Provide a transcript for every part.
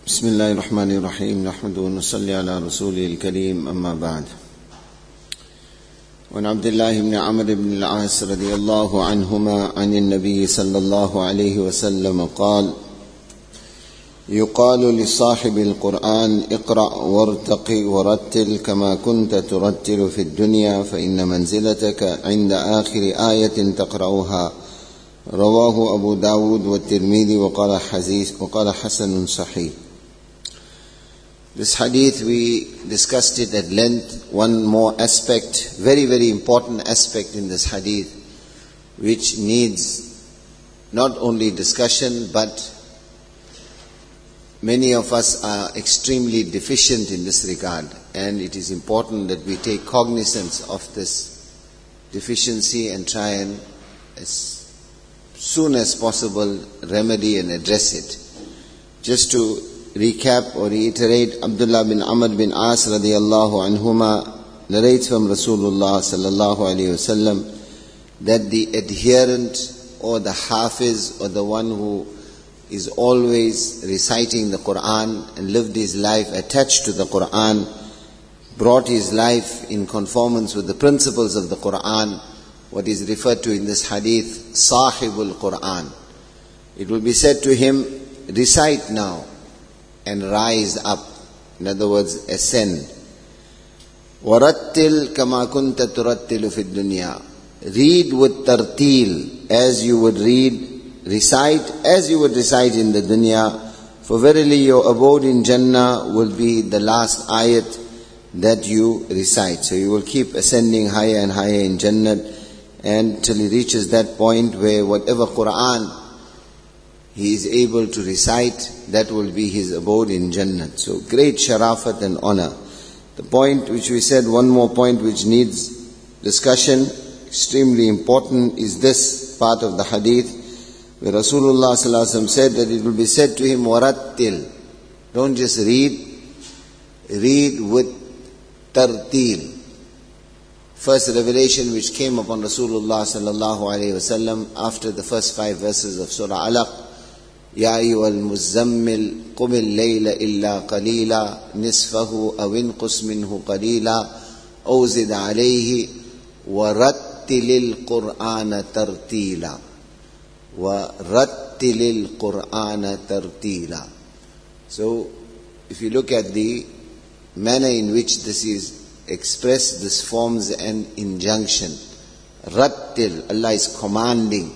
بسم الله الرحمن الرحيم نحمده ونصلي على رسوله الكريم أما بعد وعن عبد الله بن عمرو بن العاص رضي الله عنهما عن النبي صلى الله عليه وسلم قال يقال لصاحب القرآن اقرأ وارتق ورتل كما كنت ترتل في الدنيا فإن منزلتك عند آخر آية تقرأها رواه أبو داود والترمذي وقال حسن صحيح. This hadith, we discussed it at length. One more aspect, very, very important aspect in this hadith, which needs not only discussion, but many of us are extremely deficient in this regard. And it is important that we take cognizance of this deficiency and try and, as soon as possible, remedy and address it. Just to recap or reiterate, Abdullah bin Amr bin As radiyallahu anhuma narrates from Rasulullah sallallahu alayhi wasallam that the adherent or the hafiz or the one who is always reciting the Quran and lived his life attached to the Quran, brought his life in conformance with the principles of the Quran, what is referred to in this hadith, Sahibul Quran. It will be said to him, recite now and rise up. In other words, ascend. وَرَتِّلْ كَمَا كُنْتَ تُرَتِّلُ فِي الدُّنْيَا. Read with tartil, as you would read, recite as you would recite in the dunya. For verily your abode in Jannah will be the last ayat that you recite. So you will keep ascending higher and higher in Jannah until he reaches that point where whatever Quran he is able to recite, that will be his abode in Jannah. So great sharafat and honor. The point which we said, one more point which needs discussion, extremely important, is this part of the hadith where Rasulullah sallallahu alaihi wasallam said that it will be said to him, warattil. Don't just read with tartil. First revelation which came upon Rasulullah sallallahu alaihi wasallam after the first 5 verses of Surah Alaq. يا أيها المزمل قم الليل إلا قليلا نصفه أو انقص منه قليلا أو زد عليه ورتل القرآن ترتيلا ورتل القرآن ترتيلا. So if you look at the manner in which this is expressed, this forms an injunction. Rattil, Allah is commanding.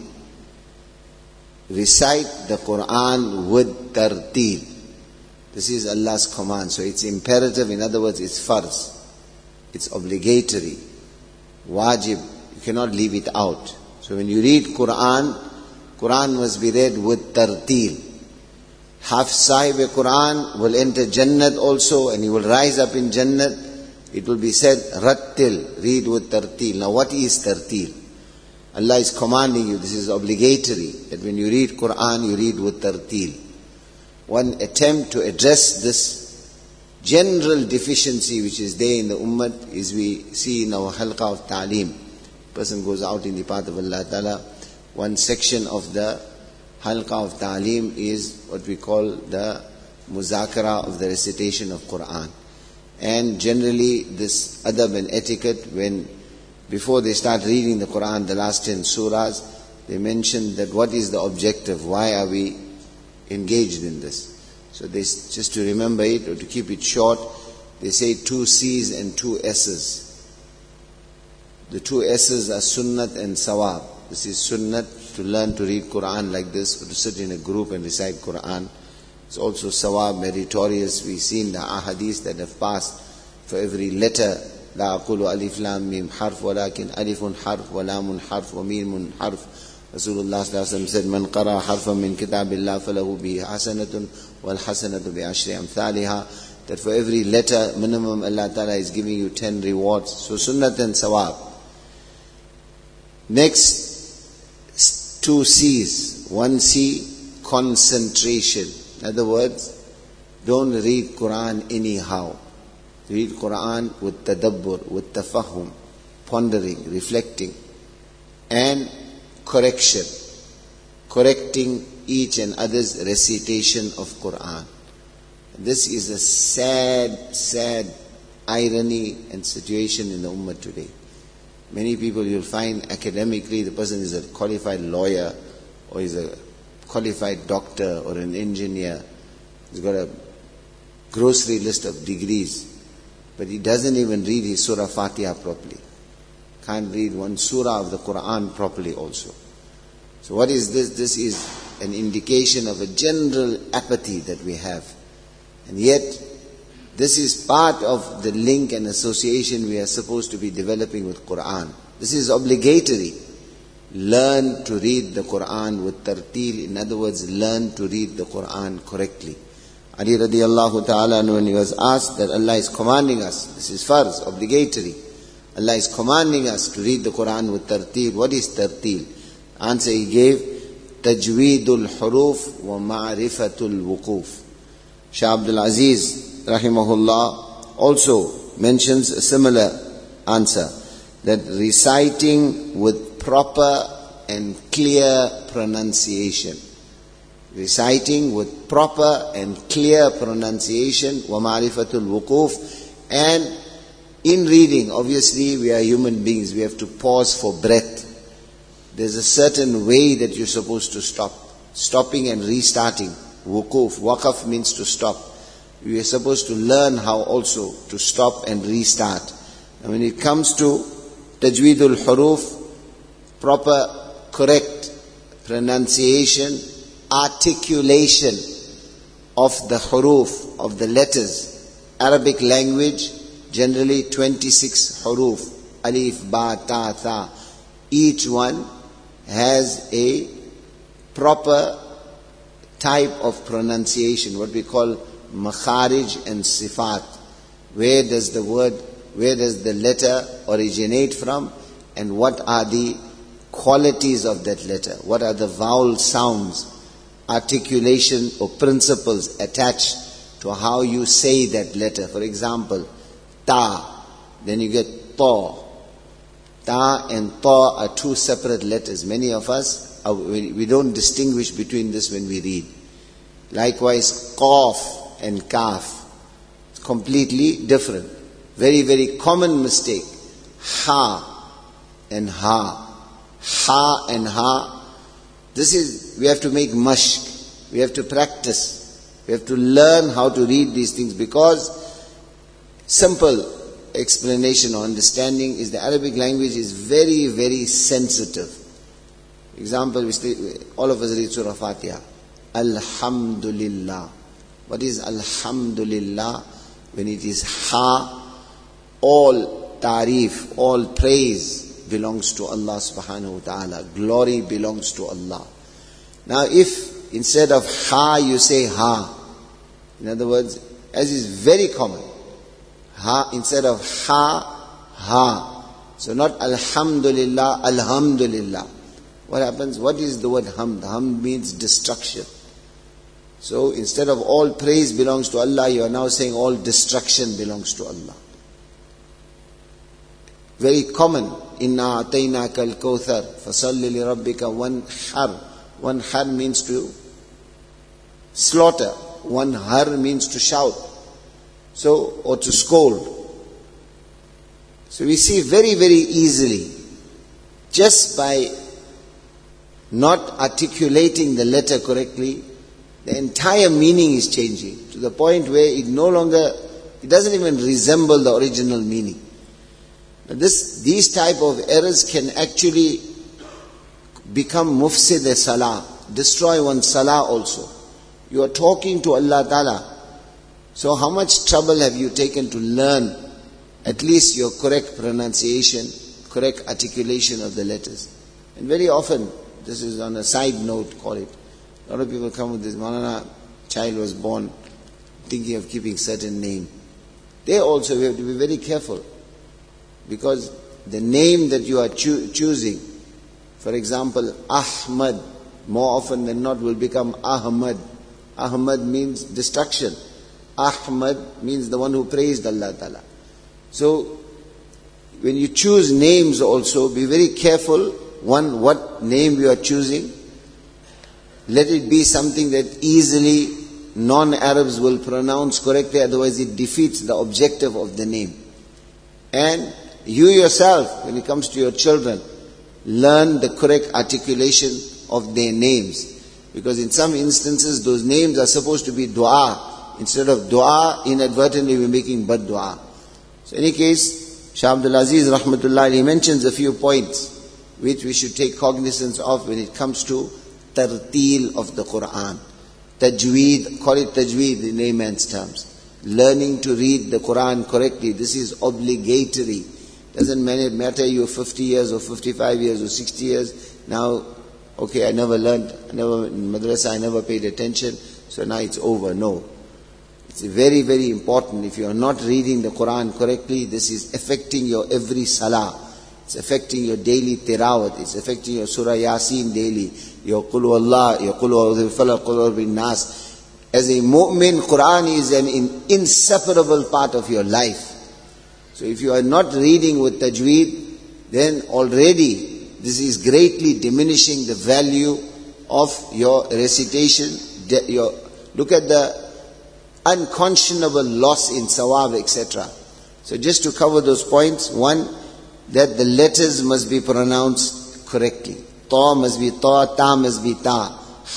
Recite the Quran with tartil. This is Allah's command. So it's imperative, in other words, it's farz. It's obligatory. Wajib. You cannot leave it out. So when you read Quran must be read with tartil. Half sahib Quran will enter Jannat also, and he will rise up in Jannat. It will be said, rattil, read with tartil. Now what is tartil? Allah is commanding you, this is obligatory, that when you read Quran, you read with tartil. One attempt to address this general deficiency which is there in the ummah is we see in our halqa of ta'aleem. Person goes out in the path of Allah Ta'ala. One section of the halqa of ta'aleem is what we call the muzakara of the recitation of Quran. And generally this adab and etiquette, before they start reading the Quran, the last 10 surahs, they mention that what is the objective, why are we engaged in this. So they, just to remember it or to keep it short, they say 2 C's and 2 S's. The 2 S's are sunnat and sawab. This is sunnat, to learn to read Quran like this, or to sit in a group and recite Quran. It's also sawab, meritorious. We've seen the ahadith that have passed for every letter. لا أقول ألف لام ميم حرف ولكن ألف حرف ولام حرف وميم حرف. Rasulullah sallallahu alaihi wasallam said, من قرأ حرفا من كتاب الله فله به حسنة والحسنة بعشر أمثالها. That for every letter, minimum Allah Ta'ala is giving you 10 rewards. So sunnat and sawab. Next, 2 C's. 1 C, concentration. In other words, don't read Quran anyhow. Read Quran with tadabbur, with tafahum, pondering, reflecting, and correction. Correcting each and other's recitation of Quran. This is a sad, sad irony and situation in the ummah today. Many people you'll find academically the person is a qualified lawyer or is a qualified doctor or an engineer. He's got a grocery list of degrees, but he doesn't even read his Surah Fatiha properly. Can't read one surah of the Quran properly also. So what is this? This is an indication of a general apathy that we have. And yet, this is part of the link and association we are supposed to be developing with Quran. This is obligatory. Learn to read the Quran with tartil. In other words, learn to read the Quran correctly. Ali radiallahu ta'ala, when he was asked that Allah is commanding us, this is farz, obligatory. Allah is commanding us to read the Quran with tartil. What is tartil? Answer he gave, tajweedul huruf wa ma'rifatul wuquf. Shah Abdul Aziz rahimahullah also mentions a similar answer, that reciting with proper and clear pronunciation. Reciting with proper and clear pronunciation, wa ma'rifatul wuquf, and in reading, obviously we are human beings, we have to pause for breath. There's a certain way that you're supposed to stop. Stopping and restarting. Wuquf, waqaf means to stop. We are supposed to learn how also to stop and restart. And when it comes to tajweedul huruf, proper, correct pronunciation, articulation of the huruf, of the letters. Arabic language, generally 26 huruf, alif, ba, ta, tha. Each one has a proper type of pronunciation, what we call makharij and sifat. Where does the letter originate from, and what are the qualities of that letter? What are the vowel sounds, articulation or principles attached to how you say that letter? For example, ta, then you get ta. Ta and ta are two separate letters. Many of us, we don't distinguish between this when we read. Likewise, qaf and kaf. It's completely different. Very, very common mistake. Ha and ha. Ha and ha. We have to make mashq. We have to practice. We have to learn how to read these things, because simple explanation or understanding is the Arabic language is very, very sensitive. Example, all of us read Surah Fatiha. Alhamdulillah. What is Alhamdulillah? When it is ha, all tarif, all praise belongs to Allah subhanahu wa ta'ala. Glory belongs to Allah. Now if instead of ha you say ha, in other words, as is very common, ha, instead of ha, ha. So not Alhamdulillah, Alhamdulillah. What happens? What is the word hamd? Hamd means destruction. So instead of all praise belongs to Allah, you are now saying all destruction belongs to Allah. Very common. Inna ataynaka al-kawthar fasalli li rabbika wanhar. Wanhar means to slaughter. Wanhar means to shout. So, or to scold. So we see very, very easily, just by not articulating the letter correctly, the entire meaning is changing to the point where it doesn't even resemble the original meaning. Now these type of errors can actually become mufsid salah, destroy one's salah also. You are talking to Allah Ta'ala. So how much trouble have you taken to learn at least your correct pronunciation, correct articulation of the letters? And very often, this is on a side note, call it. A lot of people come with this, Maulana, child was born thinking of keeping certain name. They also, we have to be very careful. Because the name that you are choosing, for example, Ahmad, more often than not will become Ahmad. Ahmad means destruction. Ahmad means the one who praised Allah Ta'ala. So, when you choose names also, be very careful. One, what name you are choosing. Let it be something that easily non-Arabs will pronounce correctly, otherwise it defeats the objective of the name. And you yourself, when it comes to your children, learn the correct articulation of their names. Because in some instances, those names are supposed to be dua. Instead of dua, inadvertently we're making bad dua. So in any case, Shah Abdul Aziz Rahmatullah, he mentions a few points which we should take cognizance of when it comes to tartil of the Quran. Tajweed, call it tajweed in layman's terms. Learning to read the Quran correctly, this is obligatory. Doesn't matter you're 50 years or 55 years or 60 years. Now, okay, I never learned, in madrasa I never paid attention, so now it's over. No. It's very, very important. If you are not reading the Quran correctly, this is affecting your every salah. It's affecting your daily tirawat. It's affecting your Surah Yasin daily. Your Qul Huwallah, your Qul Huwallahu Falaq, Qul Huwallahu bin Nas. As a mu'min, Quran is an inseparable part of your life. So if you are not reading with tajweed, then already this is greatly diminishing the value of your recitation. Look at the unconscionable loss in sawab, etc. So just to cover those points, one, that the letters must be pronounced correctly. Ta must be ta, ta must be ta,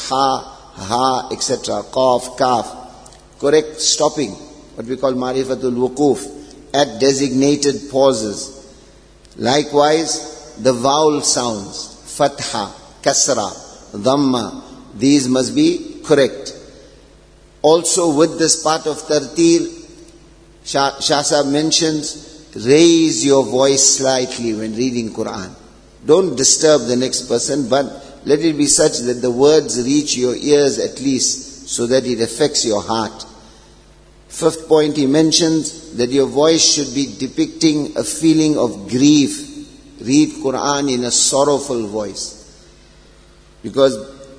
ha, etc. Qaf, kaf. Correct stopping, what we call marifatul wuquf, at designated pauses. Likewise, the vowel sounds, fatha, kasra, dhamma, these must be correct. Also with this part of tartil, Shah Sahib mentions, raise your voice slightly when reading Quran. Don't disturb the next person, but let it be such that the words reach your ears at least, so that it affects your heart. Fifth point, he mentions that your voice should be depicting a feeling of grief. Read Quran in a sorrowful voice. Because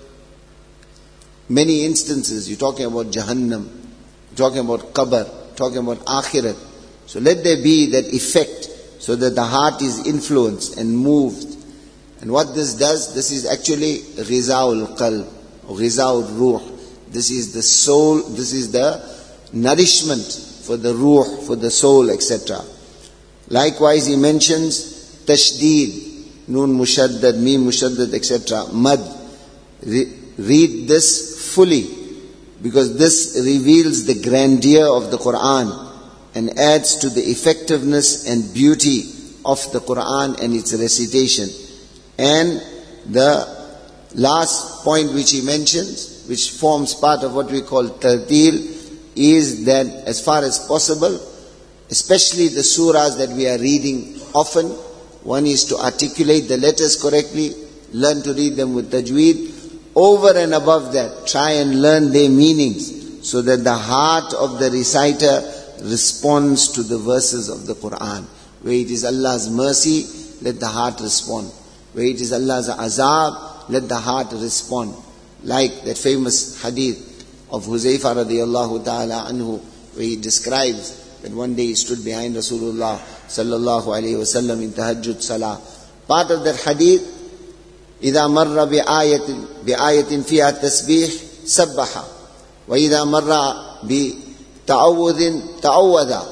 many instances, you're talking about Jahannam, you're talking about Qabr, talking about Akhirat. So let there be that effect, so that the heart is influenced and moved. And what this does, this is actually Ghiza'ul Qalb, or Ghiza'ul Ruh. This is the soul, this is the nourishment for the ruh, for the soul, etc. Likewise, he mentions tashdid, nun mushaddad, mim mushaddad, etc. Mad. Read this fully, because this reveals the grandeur of the Quran and adds to the effectiveness and beauty of the Quran and its recitation. And the last point which he mentions, which forms part of what we call tartil, is that as far as possible, especially the surahs that we are reading often, one is to articulate the letters correctly, learn to read them with tajweed. Over and above that, try and learn their meanings, so that the heart of the reciter responds to the verses of the Quran. Where it is Allah's mercy, let the heart respond. Where it is Allah's azab, let the heart respond. Like that famous hadith of Huzaifa radiallahu ta'ala anhu, where he describes that one day he stood behind Rasulullah sallallahu alayhi wa sallam in tahajjud salah. Part of that hadith, إِذَا مَرَّ بِآيَةٍ فِيهَا التَّسْبِيحِ سَبَّحَ وَإِذَا مَرَّ بِتَعَوُّذٍ تَعَوَّذَ.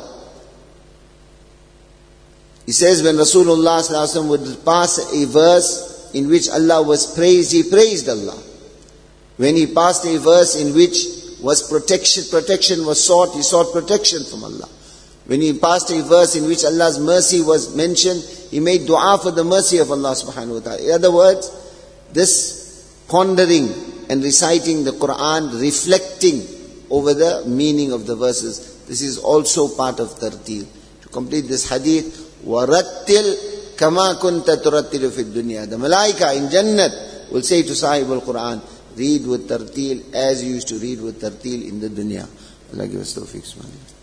He says when Rasulullah sallallahu alayhi wa sallam would pass a verse in which Allah was praised, he praised Allah. When he passed a verse in which was protection was sought, he sought protection from Allah. When he passed a verse in which Allah's mercy was mentioned, he made dua for the mercy of Allah subhanahu wa ta'ala. In other words, this pondering and reciting the Quran, reflecting over the meaning of the verses, this is also part of tartil. To complete this hadith, وَرَتِّلْ كَمَا كُنْتَ تُرَتِّلُ فِي الدُّنْيَا. The malaika in Jannat will say to Sahib al-Quran, read with tartil as you used to read with tartil in the dunya. Allah give us tawfiq.